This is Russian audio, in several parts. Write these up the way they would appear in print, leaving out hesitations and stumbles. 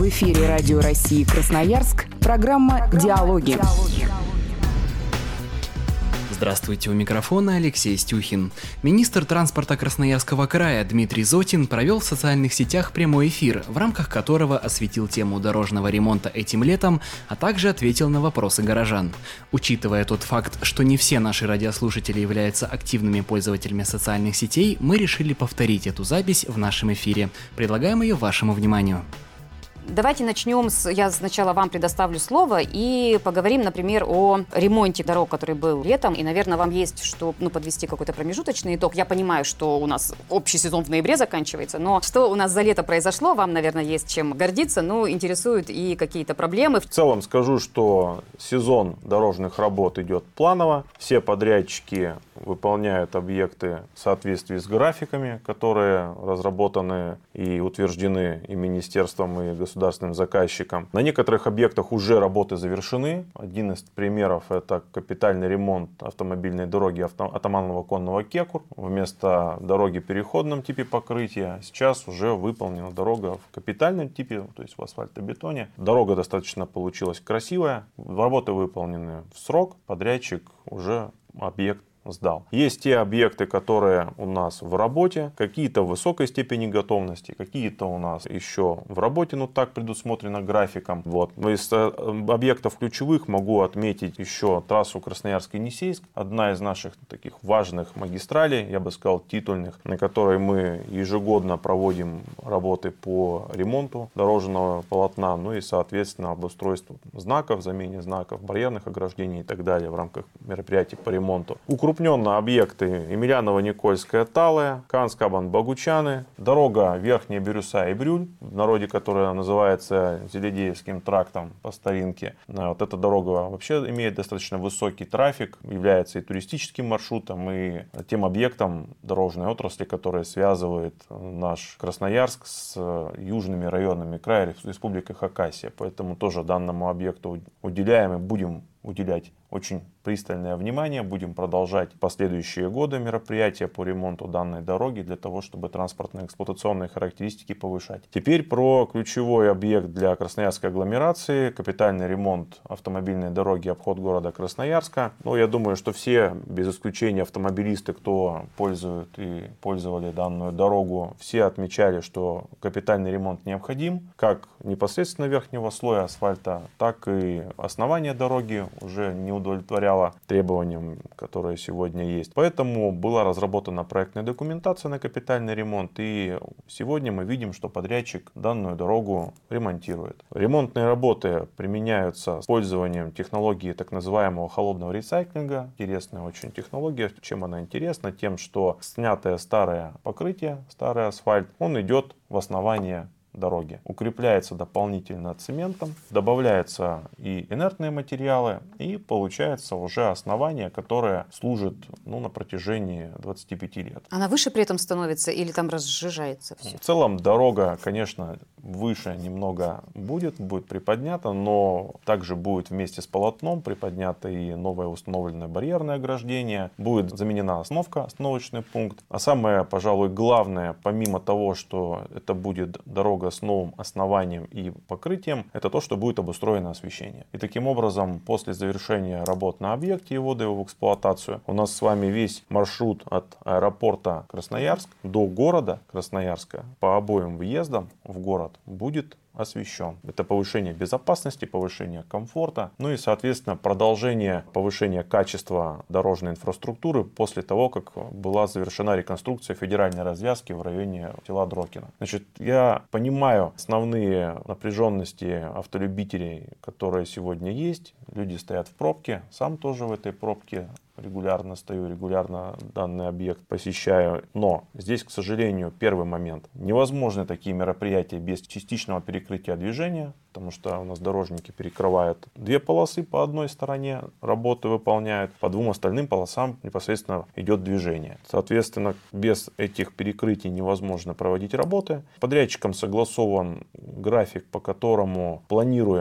В эфире Радио России Красноярск. Программа «Диалоги». Здравствуйте, у микрофона Алексей Стюхин. Министр транспорта Красноярского края Дмитрий Зотин провел в социальных сетях прямой эфир, в рамках которого осветил тему дорожного ремонта этим летом, а также ответил на вопросы горожан. Учитывая тот факт, что не все наши радиослушатели являются активными пользователями социальных сетей, мы решили повторить эту запись в нашем эфире. Предлагаем ее вашему вниманию. Давайте начнем я сначала вам предоставлю слово и поговорим, например, о ремонте дорог, который был летом. И, наверное, вам есть что подвести какой-то промежуточный итог. Я понимаю, что у нас общий сезон в ноябре заканчивается, но что у нас за лето произошло, вам, наверное, есть чем гордиться, но интересуют и какие-то проблемы. В целом скажу, что сезон дорожных работ идет планово. Все подрядчики выполняют объекты в соответствии с графиками, которые разработаны и утверждены и министерством, и государственным заказчиком. На некоторых объектах уже работы завершены. Один из примеров – это капитальный ремонт автомобильной дороги Атаманного конного Кекур. Вместо дороги в переходном типе покрытия сейчас уже выполнена дорога в капитальном типе, то есть в асфальтобетоне. Дорога достаточно получилась красивая. Работы выполнены в срок. Подрядчик уже объект сдал. Есть те объекты, которые у нас в работе, какие-то в высокой степени готовности, какие-то у нас еще в работе, но так предусмотрено графиком. Но из объектов ключевых могу отметить еще трассу Красноярск-Енисейск, одна из наших таких важных магистралей, я бы сказал титульных, на которой мы ежегодно проводим работы по ремонту дорожного полотна, и соответственно обустройству знаков, замене знаков, барьерных ограждений и так далее в рамках мероприятий по ремонту. Укрупненные объекты Емельяново-Никольская Талая, Кан-Скабан-Богучаны, дорога Верхняя Бирюса и Брюль, в народе которая называется Зеледеевским трактом по старинке. Эта дорога вообще имеет достаточно высокий трафик, является и туристическим маршрутом, и тем объектом дорожной отрасли, которая связывает наш Красноярск с южными районами края Республики Хакасия. Поэтому тоже данному объекту уделяем и будем уделять очень пристальное внимание. Будем продолжать в последующие годы мероприятия по ремонту данной дороги для того, чтобы транспортно-эксплуатационные характеристики повышать. Теперь про ключевой объект для Красноярской агломерации. Капитальный ремонт автомобильной дороги обход города Красноярска. Я думаю, что все, без исключения автомобилисты, кто пользуют и пользовали данную дорогу, все отмечали, что капитальный ремонт необходим. Как непосредственно верхнего слоя асфальта, так и основание дороги уже не удовлетворяло требованиям, которые сегодня есть. Поэтому была разработана проектная документация на капитальный ремонт, и сегодня мы видим, что подрядчик данную дорогу ремонтирует. Ремонтные работы применяются с использованием технологии так называемого холодного ресайклинга. Интересная очень технология. Чем она интересна? Тем, что снятое старое покрытие, старый асфальт, он идет в основание дороги. Укрепляется дополнительно цементом, добавляются и инертные материалы, и получается уже основание, которое служит на протяжении 25 лет. Она выше при этом становится или там разжижается все? В целом дорога, конечно, выше немного будет приподнята, но также будет вместе с полотном приподнято и новое установленное барьерное ограждение, будет заменена остановочный пункт. А самое, пожалуй, главное, помимо того, что это будет дорога с новым основанием и покрытием, это то, что будет обустроено освещение. И таким образом, после завершения работ на объекте и ввода его в эксплуатацию, у нас с вами весь маршрут от аэропорта Красноярск до города Красноярска по обоим въездам в город будет освещен. Это повышение безопасности, повышение комфорта, и, соответственно, продолжение повышения качества дорожной инфраструктуры после того, как была завершена реконструкция федеральной развязки в районе села Дрокино. Я понимаю основные напряженности автолюбителей, которые сегодня есть. Люди стоят в пробке, сам тоже в этой пробке регулярно стою, регулярно данный объект посещаю. Но здесь, к сожалению, первый момент. Невозможны такие мероприятия без частичного перекрытия движения, потому что у нас дорожники перекрывают 2 полосы по одной стороне, работы выполняют, по 2 остальным полосам непосредственно идет движение. Соответственно, без этих перекрытий невозможно проводить работы. Подрядчиком согласован график, по которому планируем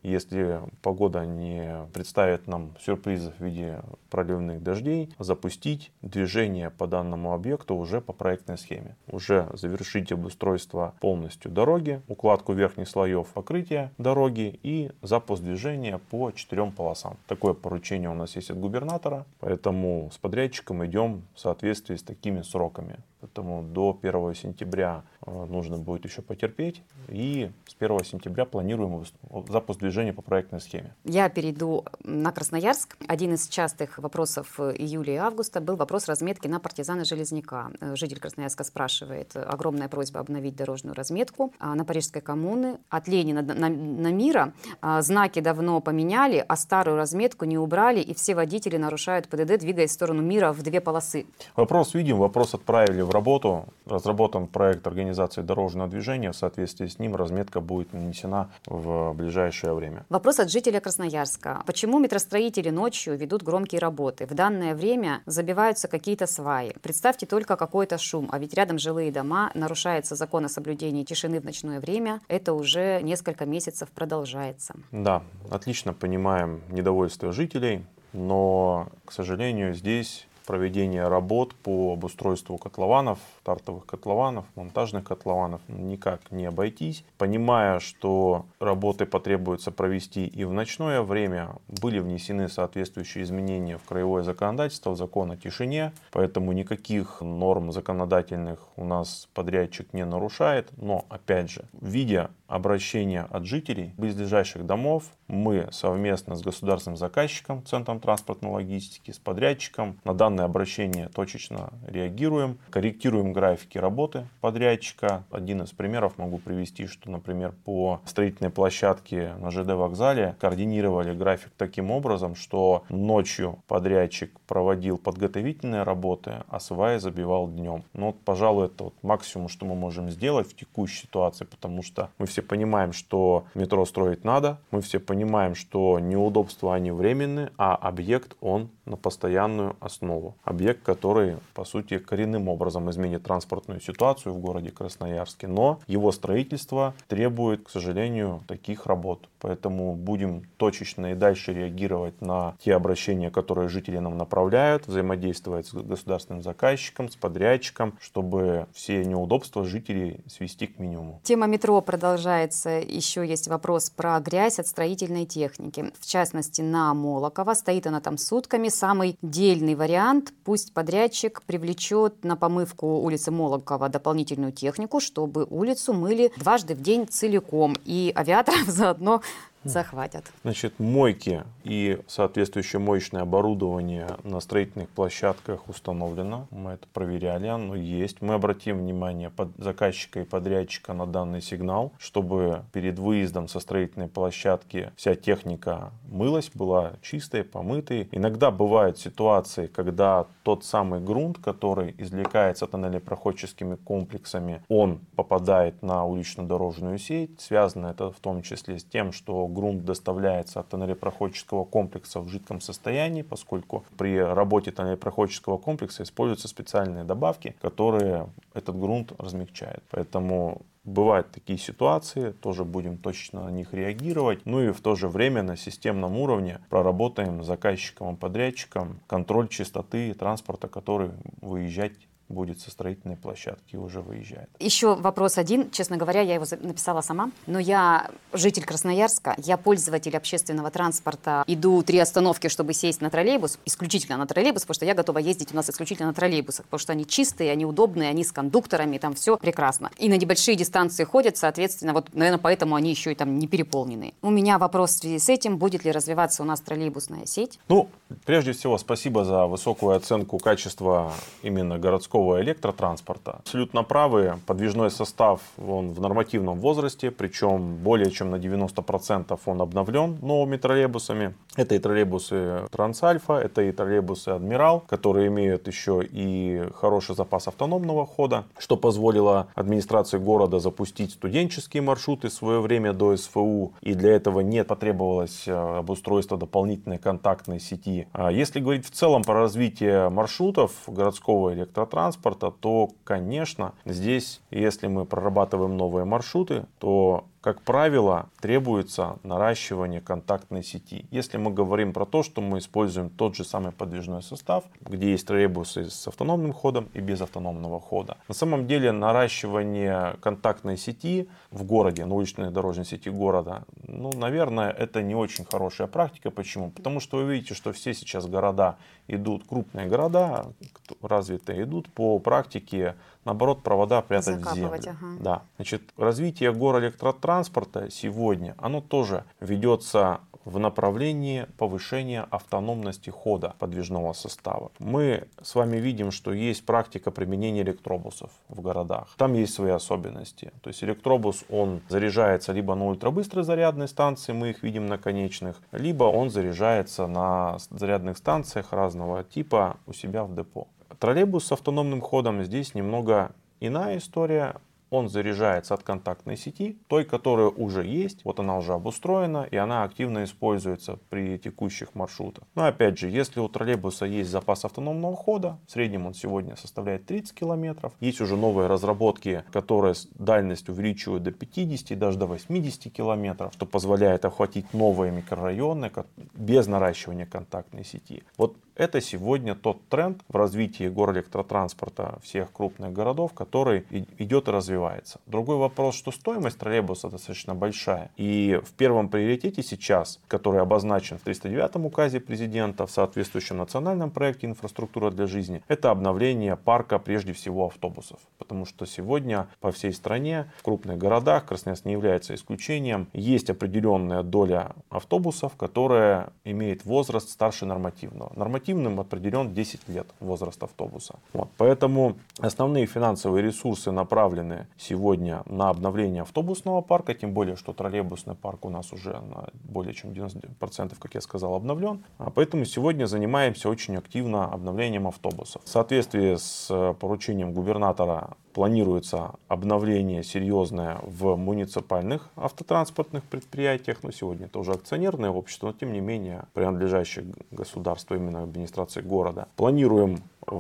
если погода не представит нам сюрпризов в виде проливных дождей, запустить движение по данному объекту уже по проектной схеме. Уже завершить обустройство полностью дороги, укладку верхних слоев покрытия дороги и запуск движения по 4 полосам. Такое поручение у нас есть от губернатора, поэтому с подрядчиком идем в соответствии с такими сроками. Поэтому до 1 сентября нужно будет еще потерпеть. И с 1 сентября планируем запуск движения по проектной схеме. Я перейду на Красноярск. Один из частых вопросов июля и августа был вопрос разметки на Партизана Железняка. Житель Красноярска спрашивает: огромная просьба обновить дорожную разметку на Парижской коммуны. От Ленина на Мира знаки давно поменяли, а старую разметку не убрали, и все водители нарушают ПДД, двигаясь в сторону Мира в 2 полосы. Вопрос видим, вопрос отправили в работу. Разработан проект организации дорожного движения. В соответствии с ним разметка будет нанесена в ближайшее время. Вопрос от жителя Красноярска. Почему метростроители ночью ведут громкие работы? В данное время забиваются какие-то сваи. Представьте только какой-то шум, а ведь рядом жилые дома, нарушается закон о соблюдении тишины в ночное время. Это уже несколько месяцев продолжается. Да, отлично понимаем недовольство жителей, но, к сожалению, здесь проведение работ по обустройству котлованов, стартовых котлованов, монтажных котлованов никак не обойтись. Понимая, что работы потребуется провести и в ночное время, были внесены соответствующие изменения в краевое законодательство, в закон о тишине, поэтому никаких норм законодательных у нас подрядчик не нарушает. Но, опять же, видя обращения от жителей близлежащих домов, мы совместно с государственным заказчиком, Центром транспортной логистики, с подрядчиком на данное обращение точечно реагируем, корректируем графики работы подрядчика. Один из примеров могу привести, что, например, по строительной площадке на ЖД вокзале координировали график таким образом, что ночью подрядчик проводил подготовительные работы, а сваи забивал днем. Ну, вот, пожалуй, это вот максимум, что мы можем сделать в текущей ситуации, потому что мы все понимаем, что метро строить надо, мы все понимаем, что неудобства они временные, а объект он на постоянную основу. Объект, который, по сути, коренным образом изменит транспортную ситуацию в городе Красноярске, но его строительство требует, к сожалению, таких работ. Поэтому будем точечно и дальше реагировать на те обращения, которые жители нам направляют, взаимодействовать с государственным заказчиком, с подрядчиком, чтобы все неудобства жителей свести к минимуму. Тема метро продолжается. Еще есть вопрос про грязь от строительной техники. В частности, на Молокова. Стоит она там сутками. Самый дельный вариант: пусть подрядчик привлечет на помывку улицы Молокова дополнительную технику, чтобы улицу мыли дважды в день целиком. И авиаторов заодно захватят. Значит, мойки и соответствующее моечное оборудование на строительных площадках установлено. Мы это проверяли, оно есть. Мы обратим внимание заказчика и подрядчика на данный сигнал, чтобы перед выездом со строительной площадки вся техника мылась, была чистой, помытой. Иногда бывают ситуации, когда тот самый грунт, который извлекается тоннелепроходческими комплексами, он попадает на улично-дорожную сеть. Связано это в том числе с тем, что грунт доставляется от тоннелепроходческого комплекса в жидком состоянии, поскольку при работе тоннелепроходческого комплекса используются специальные добавки, которые этот грунт размягчают. Поэтому бывают такие ситуации, тоже будем точно на них реагировать. Ну и в то же время на системном уровне проработаем с заказчиком и подрядчиком контроль чистоты транспорта, который выезжать будет со строительной площадки и уже выезжает. Еще вопрос один. Честно говоря, я его написала сама. Но я житель Красноярска, я пользователь общественного транспорта. Иду 3 остановки, чтобы сесть на троллейбус. Исключительно на троллейбус, потому что я готова ездить у нас исключительно на троллейбусах. Потому что они чистые, они удобные, они с кондукторами, там все прекрасно. И на небольшие дистанции ходят, соответственно, вот, наверное, поэтому они еще и там не переполнены. У меня вопрос в связи с этим. Будет ли развиваться у нас троллейбусная сеть? Ну, прежде всего, спасибо за высокую оценку качества именно городского электротранспорта. Абсолютно правы, подвижной состав он в нормативном возрасте, причем более чем на 90% он обновлен новыми троллейбусами. Это и троллейбусы Трансальфа, это и троллейбусы Адмирал, которые имеют еще и хороший запас автономного хода, что позволило администрации города запустить студенческие маршруты в свое время до СФУ, и для этого не потребовалось обустройство дополнительной контактной сети. Если говорить в целом про развитие маршрутов городского электротранспорта, то, конечно, здесь, если мы прорабатываем новые маршруты, то как правило, требуется наращивание контактной сети. Если мы говорим про то, что мы используем тот же самый подвижной состав, где есть троллейбусы с автономным ходом и без автономного хода. На самом деле наращивание контактной сети в городе, на уличной дорожной сети города, наверное, это не очень хорошая практика. Почему? Потому что вы видите, что все сейчас города идут, крупные города развитые, идут по практике, наоборот, провода прятать в землю. Ага. Да. Значит, развитие гороэлектротранспорта сегодня, оно тоже ведется в направлении повышения автономности хода подвижного состава. Мы с вами видим, что есть практика применения электробусов в городах. Там есть свои особенности. То есть электробус, он заряжается либо на ультрабыстрой зарядной станции, мы их видим на конечных, либо он заряжается на зарядных станциях разного типа у себя в депо. Троллейбус с автономным ходом здесь немного иная история. Он заряжается от контактной сети, той, которая уже есть, вот она уже обустроена, и она активно используется при текущих маршрутах. Но опять же, если у троллейбуса есть запас автономного хода, в среднем он сегодня составляет 30 километров, есть уже новые разработки, которые дальность увеличивают до 50, даже до 80 километров, что позволяет охватить новые микрорайоны без наращивания контактной сети. Вот это сегодня тот тренд в развитии гороэлектротранспорта всех крупных городов, который идет и развивается. Другой вопрос, что стоимость троллейбуса достаточно большая. И в первом приоритете сейчас, который обозначен в 309 указе президента в соответствующем национальном проекте «Инфраструктура для жизни», это обновление парка прежде всего автобусов. Потому что сегодня по всей стране, в крупных городах, Красноярск не является исключением, есть определенная доля автобусов, которая имеет возраст старше нормативного. Нормативным определен 10 лет возраст автобуса. Поэтому основные финансовые ресурсы направлены сегодня на обновление автобусного парка, тем более, что троллейбусный парк у нас уже на более чем 90%, как я сказал, обновлен. Поэтому сегодня занимаемся очень активно обновлением автобусов. В соответствии с поручением губернатора планируется обновление серьезное в муниципальных автотранспортных предприятиях. Но сегодня это уже акционерное общество, но тем не менее принадлежащее государству, именно администрации города. Планируем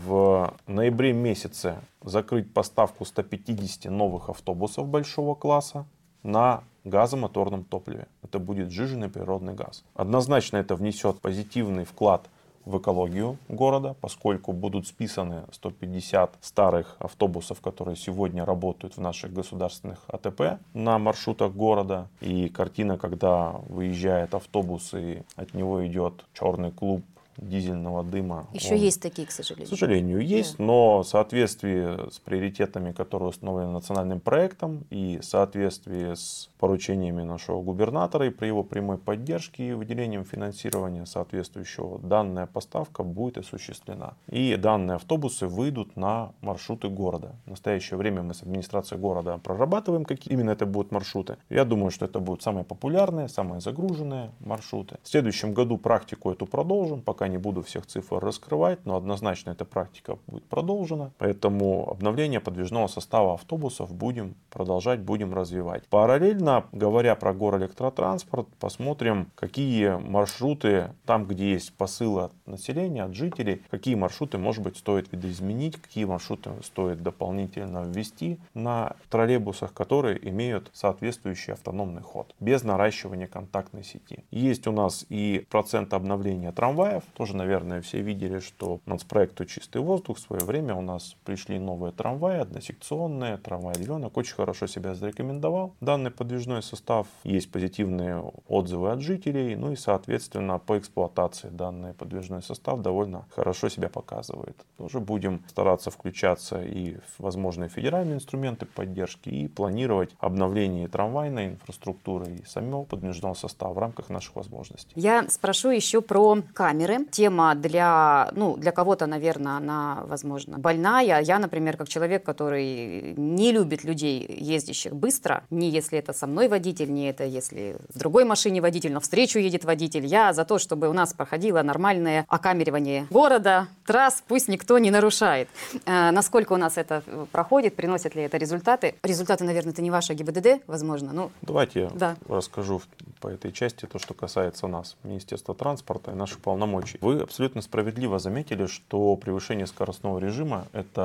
в ноябре месяце закрыть поставку 150 новых автобусов большого класса на газомоторном топливе. Это будет сжиженный природный газ. Однозначно это внесет позитивный вклад в экологию города, поскольку будут списаны 150 старых автобусов, которые сегодня работают в наших государственных АТП на маршрутах города. И картина, когда выезжает автобус и от него идет черный клуб дизельного дыма. Еще есть такие, к сожалению. К сожалению, есть, да. Но в соответствии с приоритетами, которые установлены национальным проектом, и в соответствии с поручениями нашего губернатора и при его прямой поддержке и выделением финансирования соответствующего, данная поставка будет осуществлена. И данные автобусы выйдут на маршруты города. В настоящее время мы с администрацией города прорабатываем, какие именно это будут маршруты. Я думаю, что это будут самые популярные, самые загруженные маршруты. В следующем году практику эту продолжим, пока не буду всех цифр раскрывать, но однозначно эта практика будет продолжена. Поэтому обновление подвижного состава автобусов будем продолжать, будем развивать. Параллельно, говоря про гороэлектротранспорт, посмотрим, какие маршруты, там, где есть посылы от населения, от жителей, какие маршруты, может быть, стоит видоизменить, какие маршруты стоит дополнительно ввести на троллейбусах, которые имеют соответствующий автономный ход, без наращивания контактной сети. Есть у нас и процент обновления трамваев. Тоже, наверное, все видели, что нацпроекту «Чистый воздух» в свое время у нас пришли новые трамваи, односекционные, трамвай-львенок. Очень хорошо себя зарекомендовал данный подвижной состав. Есть позитивные отзывы от жителей. Ну и, соответственно, по эксплуатации данный подвижной состав довольно хорошо себя показывает. Тоже будем стараться включаться и в возможные федеральные инструменты поддержки и планировать обновление трамвайной инфраструктуры и самого подвижного состава в рамках наших возможностей. Я спрошу еще про камеры. Тема для кого-то, наверное, она, возможно, больная. Я, например, как человек, который не любит людей, ездящих быстро, не если это со мной водитель, не это если в другой машине водитель, навстречу едет водитель. Я за то, чтобы у нас проходило нормальное окамеривание города, трасс, пусть никто не нарушает. Насколько у нас это проходит, приносят ли это результаты? Результаты, наверное, это не ваша ГИБДД, возможно. Давайте я расскажу по этой части то, что касается нас, Министерства транспорта и наших полномочий. Вы абсолютно справедливо заметили, что превышение скоростного режима – это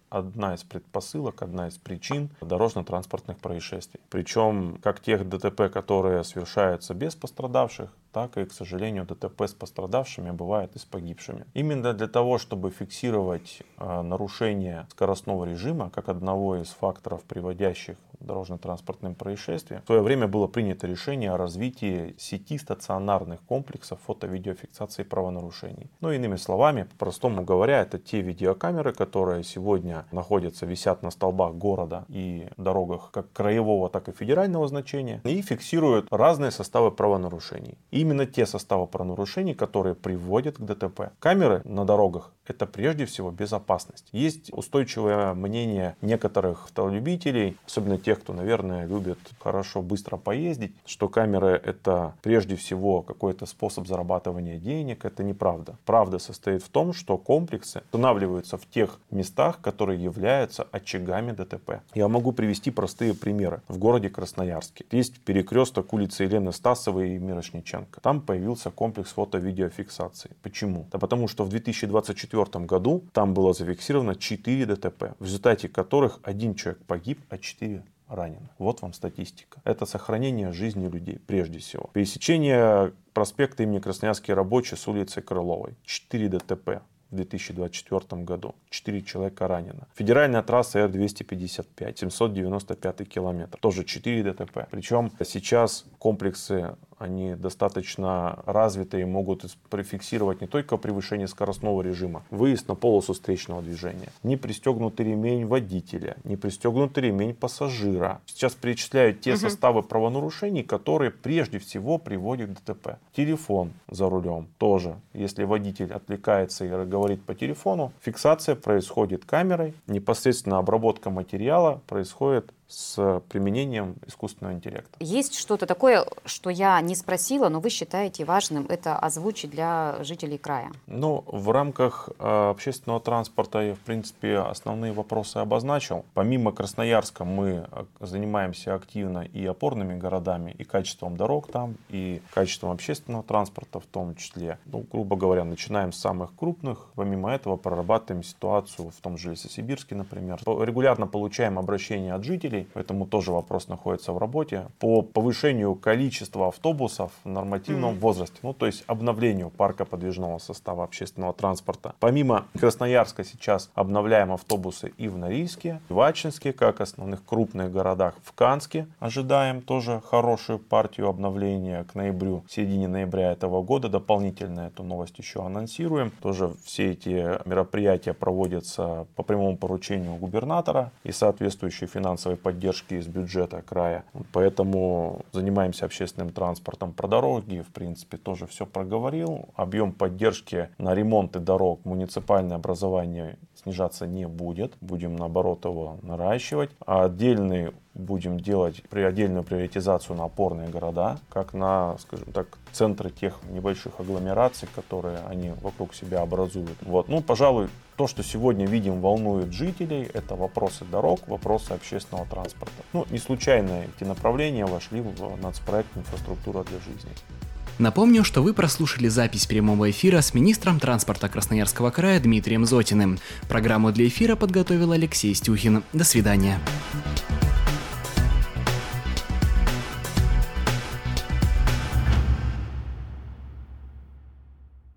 одна из предпосылок, одна из причин дорожно-транспортных происшествий. Причем как тех ДТП, которые совершаются без пострадавших, так и, к сожалению, ДТП с пострадавшими бывает и с погибшими. Именно для того, чтобы фиксировать нарушение скоростного режима как одного из факторов, приводящих к дорожно-транспортным происшествиям, в свое время было принято решение о развитии сети стационарных комплексов фото-видеофиксации правонарушений. Ну, иными словами, по-простому говоря, это те видеокамеры, которые сегодня находятся, висят на столбах города и дорогах как краевого, так и федерального значения и фиксируют разные составы правонарушений. Именно те составы правонарушений, которые приводят к ДТП. Камеры на дорогах — это прежде всего безопасность. Есть устойчивое мнение некоторых автолюбителей, особенно тех, кто, наверное, любит хорошо, быстро поездить, что камеры — это прежде всего какой-то способ зарабатывания денег. Это неправда. Правда состоит в том, что комплексы устанавливаются в тех местах, которые являются очагами ДТП. Я могу привести простые примеры. В городе Красноярске есть перекресток улицы Елены Стасовой и Мирошниченко. Там появился комплекс фото-видеофиксации. Почему? Да потому что в 2024 году там было зафиксировано 4 ДТП, в результате которых 1 человек погиб, а 4 ранено. Вот вам статистика. Это сохранение жизни людей прежде всего. Пересечение проспекта имени Красноярский рабочий с улицей Крыловой. 4 ДТП. В 2024 году. 4 человека ранено. Федеральная трасса Р-255, 795 километр. Тоже 4 ДТП. Причем сейчас комплексы, они достаточно развитые, могут префиксировать не только превышение скоростного режима, выезд на полосу встречного движения, не пристегнутый ремень водителя, не пристегнутый ремень пассажира. Сейчас перечисляют те составы правонарушений, которые прежде всего приводят к ДТП. Телефон за рулем тоже. Если водитель отвлекается и говорит по телефону, фиксация происходит камерой, непосредственно обработка материала происходит с применением искусственного интеллекта. Есть что-то такое, что я не спросила, но вы считаете важным это озвучить для жителей края? Ну, в рамках общественного транспорта я, в принципе, основные вопросы обозначил. Помимо Красноярска мы занимаемся активно и опорными городами, и качеством дорог там, и качеством общественного транспорта в том числе. Ну, грубо говоря, начинаем с самых крупных. Помимо этого прорабатываем ситуацию в том же Лесосибирске, например. Регулярно получаем обращения от жителей, поэтому тоже вопрос находится в работе, по повышению количества автобусов в нормативном возрасте, ну то есть обновлению парка подвижного состава общественного транспорта. Помимо Красноярска сейчас обновляем автобусы и в Норильске, в Ачинске, как основных крупных городах, в Канске ожидаем тоже хорошую партию обновления к ноябрю, в середине ноября этого года. Дополнительно эту новость еще анонсируем. Тоже все эти мероприятия проводятся по прямому поручению губернатора и соответствующей финансовой поддержки из бюджета края. Поэтому занимаемся общественным транспортом. Про дороги, в принципе, тоже все проговорил. Объем поддержки на ремонты дорог, муниципальное образование снижаться не будет. Будем, наоборот, его наращивать. А отдельный будем делать отдельную приоритизацию на опорные города, как на, скажем так, центры тех небольших агломераций, которые они вокруг себя образуют. Вот. Ну, пожалуй, то, что сегодня видим, волнует жителей, это вопросы дорог, вопросы общественного транспорта. Ну, не случайно эти направления вошли в нацпроект «Инфраструктура для жизни». Напомню, что вы прослушали запись прямого эфира с министром транспорта Красноярского края Дмитрием Зотиным. Программу для эфира подготовил Алексей Стюхин. До свидания.